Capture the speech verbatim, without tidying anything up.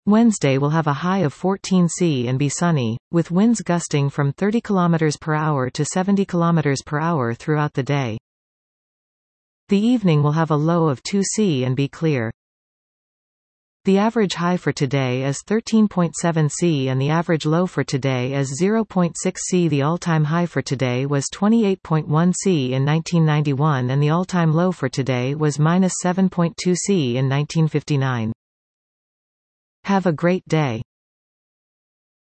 Wednesday will have a high of fourteen C and be sunny, with winds gusting from thirty kilometers per hour to seventy kilometers per hour throughout the day. The evening will have a low of two C and be clear. The average high for today is thirteen point seven C and the average low for today is zero point six C. The all-time high for today was twenty-eight point one C in nineteen ninety-one and the all-time low for today was minus seven point two C in nineteen fifty-nine. Have a great day.